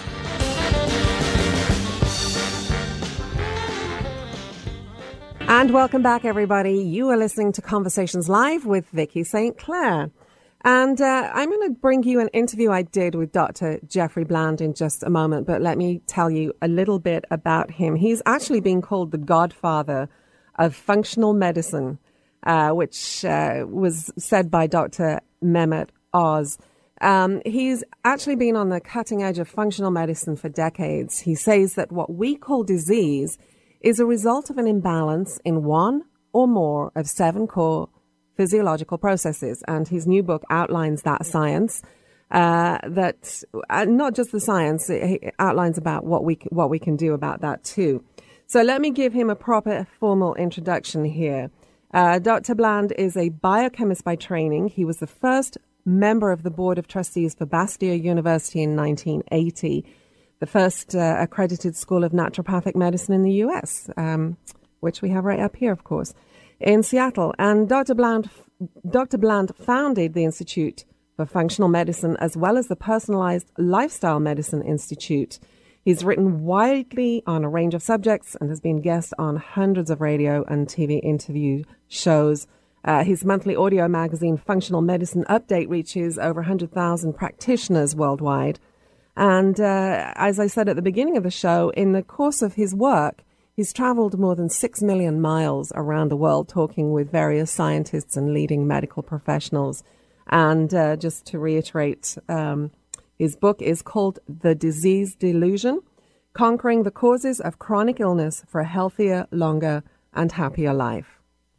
And welcome back, everybody. You are listening to Conversations Live with Vicky Saint Clair. And uh, I'm going to bring you an interview I did with Doctor Jeffrey Bland in just a moment, but let me tell you a little bit about him. He's actually been called the godfather of functional medicine, uh, which uh, was said by Doctor Mehmet Oz. Um, he's actually been on the cutting edge of functional medicine for decades. He says that what we call disease is a result of an imbalance in one or more of seven core physiological processes, and his new book outlines that science. Uh, that uh, not just the science, it outlines about what we what we can do about that too. So let me give him a proper formal introduction here. Uh, Doctor Bland is a biochemist by training. He was the first member of the board of trustees for Bastyr University in nineteen eighty, the first uh, accredited school of naturopathic medicine in the U S, um, which we have right up here, of course, in Seattle. And Doctor Bland, Doctor Bland founded the Institute for Functional Medicine as well as the Personalized Lifestyle Medicine Institute. He's written widely on a range of subjects and has been guest on hundreds of radio and T V interview shows. Uh, his monthly audio magazine, Functional Medicine Update, reaches over one hundred thousand practitioners worldwide. And uh, as I said at the beginning of the show, in the course of his work, he's traveled more than six million miles around the world talking with various scientists and leading medical professionals. And uh, just to reiterate, um, his book is called The Disease Delusion, Conquering the Causes of Chronic Illness for a Healthier, Longer, and Happier Life.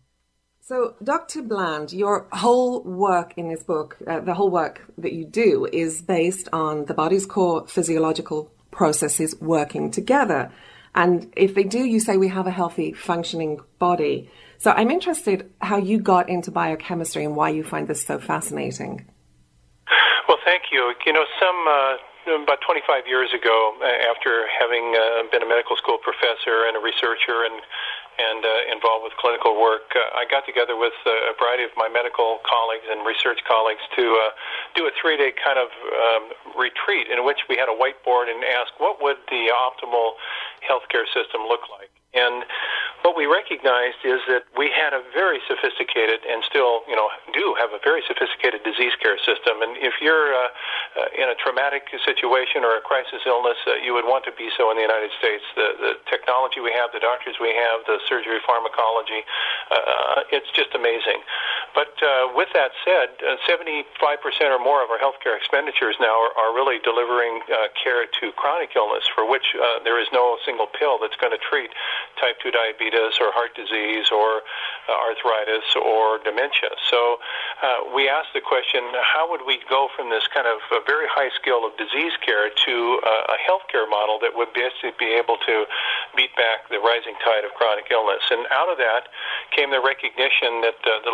So, Doctor Bland, your whole work in this book, uh, the whole work that you do is based on the body's core physiological processes working together. And if they do, you say we have a healthy, functioning body. So I'm interested how you got into biochemistry and why you find this so fascinating. Well, thank you. You know, some uh, about twenty-five years ago, after having uh, been a medical school professor and a researcher and and uh, involved with clinical work, uh, I got together with uh, a variety of my medical colleagues and research colleagues to uh, do a three-day kind of um, retreat in which we had a whiteboard and asked what would the optimal healthcare system look like. And what we recognized is that we had a very sophisticated and still, you know, do have a very sophisticated disease care system. And if you're uh, uh, in a traumatic situation or a crisis illness, uh, you would want to be so in the United States. The, the technology we have, the doctors we have, the surgery pharmacology, uh, it's just amazing. But uh, with that said, uh, seventy-five percent or more of our healthcare expenditures now are, are really delivering uh, care to chronic illness for which uh, there is no single pill that's going to treat type two diabetes or heart disease or uh, arthritis or dementia. So uh, we asked the question, how would we go from this kind of uh, very high scale of disease care to uh, a healthcare model that would basically be able to beat back the rising tide of chronic illness? And out of that came the recognition that uh, the literally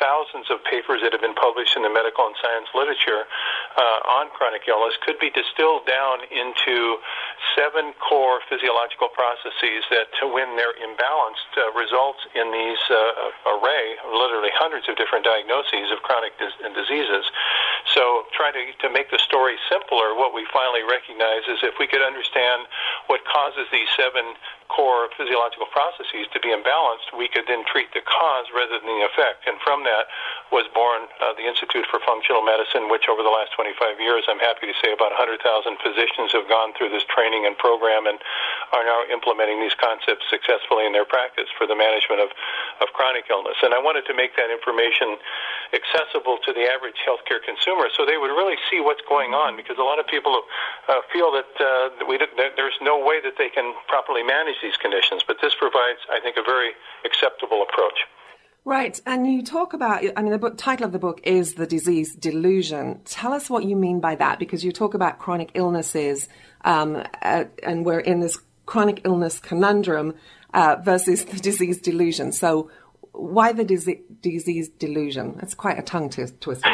thousands of papers that have been published in the medical and science literature uh, on chronic illness could be distilled down into seven core physiological processes that, when they're imbalanced, uh, results in these uh, array, literally hundreds of different diagnoses of chronic dis- diseases. So trying to, to make the story simpler, what we finally recognize is if we could understand what causes these seven core physiological processes to be imbalanced, we could then treat the cause rather than the effect. And from that was born uh, the Institute for Functional Medicine, which over the last twenty-five years, I'm happy to say about one hundred thousand physicians have gone through this training and program and are now implementing these concepts successfully in their practice for the management of, of chronic illness. And I wanted to make that information accessible to the average healthcare consumer so they would really see what's going on, because a lot of people uh, feel that, uh, we, that there's no way that they can properly manage these conditions, but this provides, I think, a very acceptable approach. Right, and you talk about, I mean, the book, title of the book is The Disease Delusion. Tell us what you mean by that, because you talk about chronic illnesses, um, uh, and we're in this chronic illness conundrum uh, versus the disease delusion. So why the disease, disease delusion? That's quite a tongue twist- twister.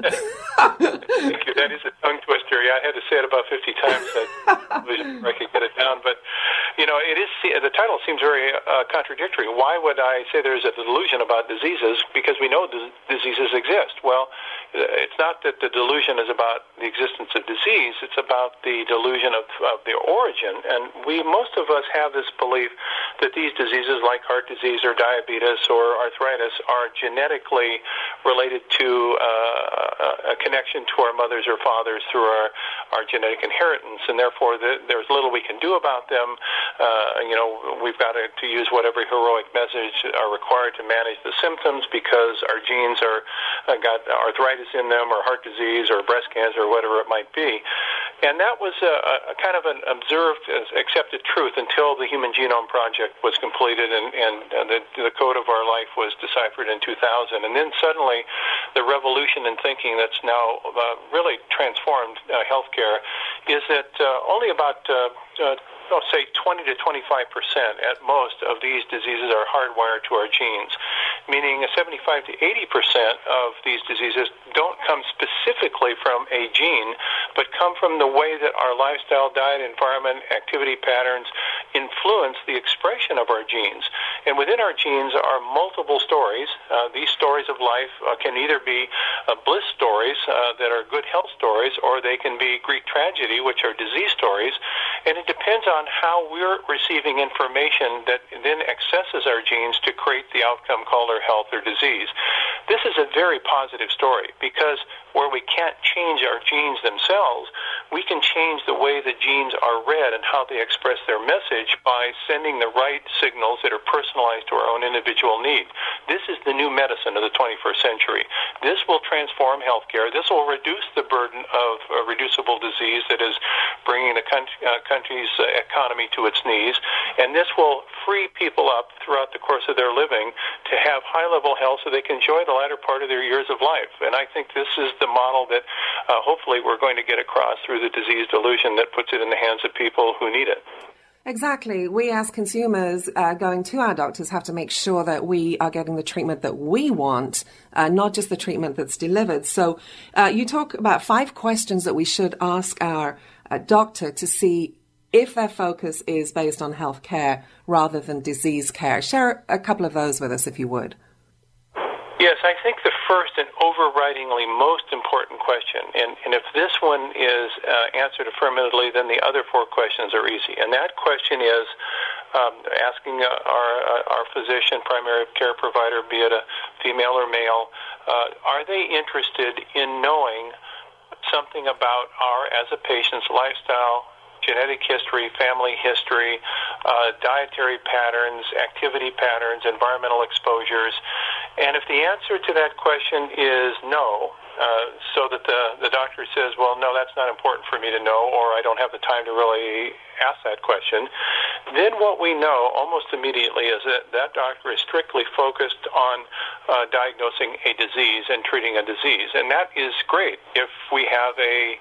Thank you. That is a tongue twister. Yeah, I had to say it about fifty times before I could get it down. But, you know, it is, the title seems very uh, contradictory. Why would I say there's a delusion about diseases? Because we know d- diseases exist. Well, it's not that the delusion is about the existence of disease. It's about the delusion of, of the origin. And we, most of us have this belief that these diseases like heart disease or diabetes or arthritis are genetically related to uh, a connection to our mothers or fathers through our, our genetic inheritance, and therefore the, there's little we can do about them. Uh, you know, we've got to, to use whatever heroic measures are required to manage the symptoms because our genes are uh, got arthritis in them or heart disease or breast cancer or whatever it might be. And that was a, a kind of an observed, accepted truth until the Human Genome Project was completed and, and the, the code of our life was deciphered in two thousand. And then suddenly the revolution in thinking that's now uh, really transformed uh, healthcare is that uh, only about uh, uh, I'll say twenty to twenty-five percent at most of these diseases are hardwired to our genes, meaning seventy-five to eighty percent of these diseases don't come specifically from a gene, but come from the way that our lifestyle, diet, environment, activity patterns influence the expression of our genes. And within our genes are multiple stories. Uh, these stories of life uh, can either be uh, bliss stories uh, that are good health stories, or they can be Greek tragedy, which are disease stories. And it depends on on how we're receiving information that then accesses our genes to create the outcome called our health or disease. This is a very positive story because where we can't change our genes themselves, we can change the way the genes are read and how they express their message by sending the right signals that are personalized to our own individual need. This is the new medicine of the twenty-first century. This will transform healthcare. This will reduce the burden of uh, reducible disease that is bringing the country, uh, country's uh, economy to its knees, and this will free people up throughout the course of their living to have high-level health so they can enjoy the latter part of their years of life. And I think this is the model that uh, hopefully we're going to get across through the disease delusion that puts it in the hands of people who need it. Exactly. We as consumers uh, going to our doctors have to make sure that we are getting the treatment that we want, uh, not just the treatment that's delivered. So uh, you talk about five questions that we should ask our uh, doctor to see if their focus is based on health care rather than disease care. Share a couple of those with us, if you would. Yes, I think the first and overridingly most important question, and, and if this one is uh, answered affirmatively, then the other four questions are easy. And that question is um, asking uh, our, uh, our physician, primary care provider, be it a female or male, uh, are they interested in knowing something about our, as a patient's lifestyle, genetic history, family history, uh, dietary patterns, activity patterns, environmental exposures. And if the answer to that question is no, uh, so that the, the doctor says, well, no, that's not important for me to know, or I don't have the time to really ask that question, then what we know almost immediately is that that doctor is strictly focused on uh, diagnosing a disease and treating a disease. And that is great if we have a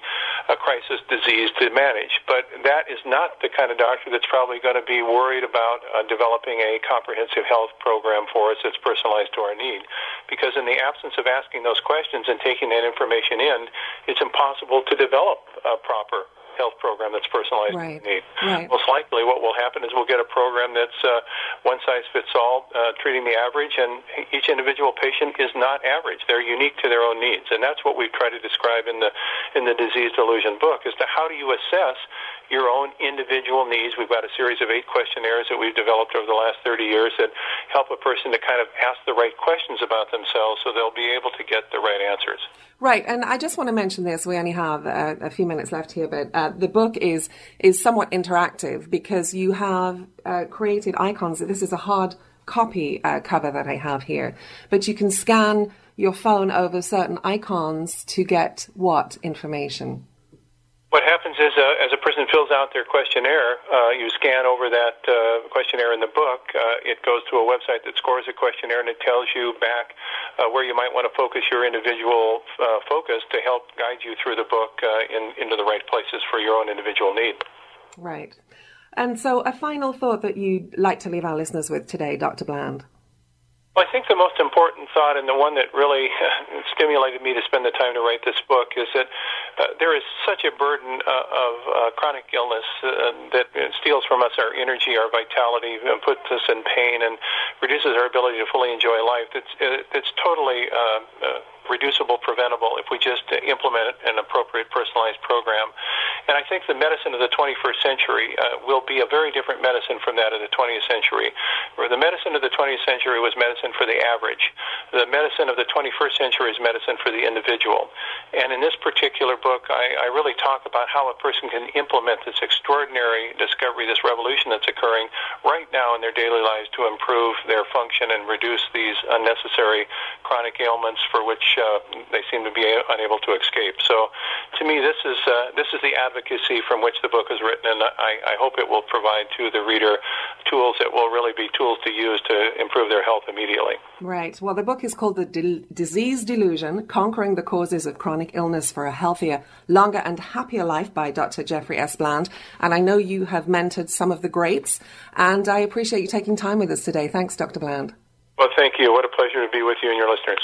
a crisis disease to manage. But that is not the kind of doctor that's probably going to be worried about uh, developing a comprehensive health program for us that's personalized to our need. Because in the absence of asking those questions and taking that information in, it's impossible to develop a proper health program that's personalized right. to the need. Right. Most likely what will happen is we'll get a program that's uh, one size fits all, uh, treating the average, and each individual patient is not average. They're unique to their own needs. And that's what we've tried to describe in the in the Disease Delusion book, as to how do you assess your own individual needs. We've got a series of eight questionnaires that we've developed over the last thirty years that help a person to kind of ask the right questions about themselves so they'll be able to get the right answers. Right, and I just want to mention this. We only have uh, a few minutes left here, but uh, the book is is somewhat interactive because you have uh, created icons. This is a hard copy uh, cover that I have here, but you can scan your phone over certain icons to get what information? What happens is, uh, as a person fills out their questionnaire, uh, you scan over that uh, questionnaire in the book. Uh, it goes to a website that scores a questionnaire, and it tells you back uh, where you might want to focus your individual uh, focus to help guide you through the book uh, in, into the right places for your own individual need. Right. And so a final thought that you'd like to leave our listeners with today, Doctor Bland. Well, I think the most important thought, and the one that really uh, stimulated me to spend the time to write this book, is that uh, there is such a burden uh, of uh, chronic illness uh, that steals from us our energy, our vitality, and puts us in pain and reduces our ability to fully enjoy life. It's, it's totally uh, uh, reducible, preventable, if we just uh, implement an appropriate personalized program. And I think the medicine of the twenty-first century uh, will be a very different medicine from that of the twentieth century. Where the medicine of the twentieth century was medicine for the average. The medicine of the twenty-first century is medicine for the individual. And in this particular book, I, I really talk about how a person can implement this extraordinary discovery, this revolution that's occurring right now in their daily lives to improve their function and reduce these unnecessary chronic ailments for which uh, they seem to be unable to escape. So, to me, this is uh, this is the advocacy from which the book is written, and I, I hope it will provide to the reader tools that will really be tools to use to improve their health immediately. Right. Well, the book is called The Del- Disease Delusion, Conquering the Causes of Chronic Illness for a Healthier, Longer and Happier Life by Doctor Jeffrey S. Bland. And I know you have mentored some of the greats, and I appreciate you taking time with us today. Thanks, Doctor Bland. Well, thank you. What a pleasure to be with you and your listeners.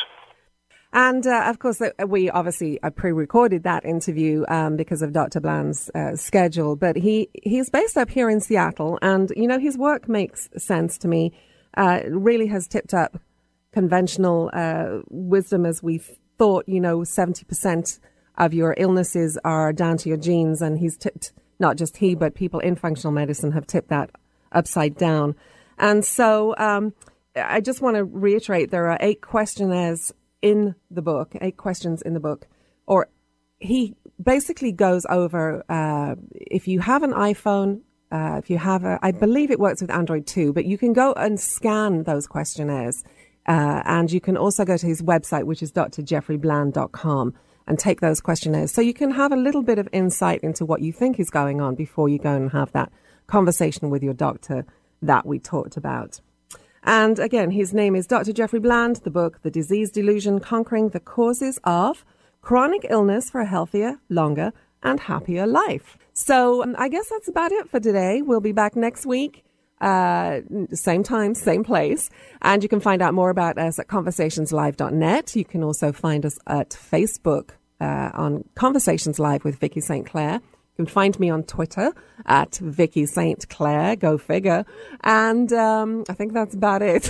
And, uh, of course, we obviously pre-recorded that interview um, because of Doctor Bland's uh, schedule. But he, he's based up here in Seattle. And, you know, his work makes sense to me. Uh, really has tipped up conventional uh, wisdom as we thought, you know, seventy percent of your illnesses are down to your genes. And he's tipped, not just he, but people in functional medicine have tipped that upside down. And so um, I just want to reiterate, there are eight questionnaires in the book, eight questions in the book, or he basically goes over, uh, if you have an iPhone, uh, if you have a, I believe it works with Android too, but you can go and scan those questionnaires. Uh, and you can also go to his website, which is d r jeffrey bland dot com, and take those questionnaires. So you can have a little bit of insight into what you think is going on before you go and have that conversation with your doctor that we talked about. And again, his name is Doctor Jeffrey Bland, the book, The Disease Delusion, Conquering the Causes of Chronic Illness for a Healthier, Longer and Happier Life. So um, I guess that's about it for today. We'll be back next week, uh, same time, same place. And you can find out more about us at conversations live dot net. You can also find us at Facebook uh, on Conversations Live with Vicky Saint Clair. You can find me on Twitter at Vicky Saint Clair. Go figure. And um, I think that's about it.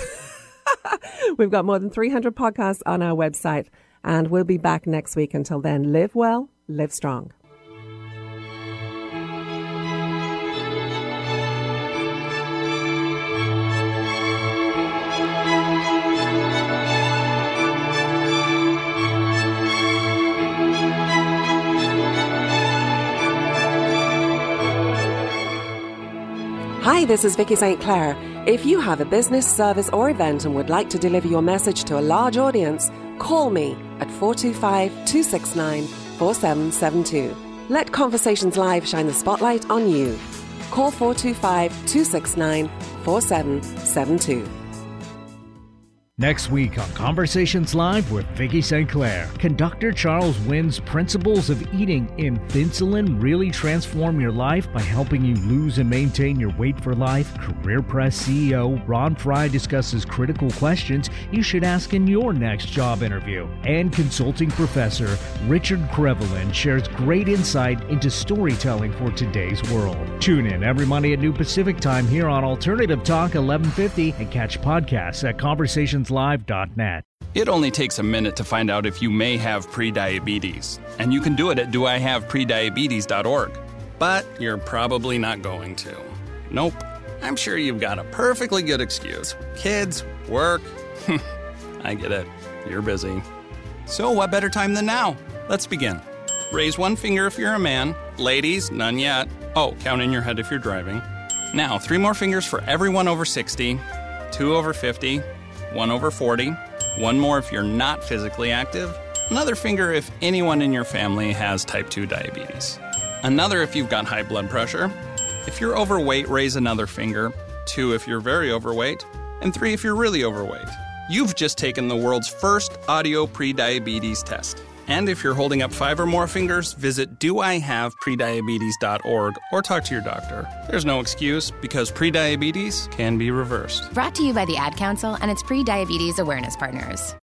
We've got more than three hundred podcasts on our website, and we'll be back next week. Until then, live well, live strong. Hi, this is Vicky Saint Clair. If you have a business, service or event and would like to deliver your message to a large audience, call me at four two five, two six nine, four seven seven two. Let Conversations Live shine the spotlight on you. Call four two five, two six nine, four seven seven two. Next week on Conversations Live with Vicki Saint Clair, conductor Charles Wynn's Principles of Eating Invincibilin really transform your life by helping you lose and maintain your weight for life. Career Press C E O Ron Fry discusses critical questions you should ask in your next job interview. And consulting professor Richard Krevelin shares great insight into storytelling for today's world. Tune in every Monday at noon Pacific Time here on Alternative Talk eleven fifty and catch podcasts at conversations live dot net. It only takes a minute to find out if you may have prediabetes, and you can do it at do I have prediabetes dot org. But you're probably not going to. Nope. I'm sure you've got a perfectly good excuse. Kids, work. I get it. You're busy. So what better time than now? Let's begin. Raise one finger if you're a man. Ladies, none yet. Oh, count in your head if you're driving. Now, three more fingers for everyone over sixty, two over fifty, one over forty, one more if you're not physically active, another finger if anyone in your family has type two diabetes, another if you've got high blood pressure. If you're overweight, raise another finger, two if you're very overweight, and three if you're really overweight. You've just taken the world's first audio prediabetes test. And if you're holding up five or more fingers, visit do I have prediabetes dot org or talk to your doctor. There's no excuse because prediabetes can be reversed. Brought to you by the Ad Council and its pre-diabetes awareness partners.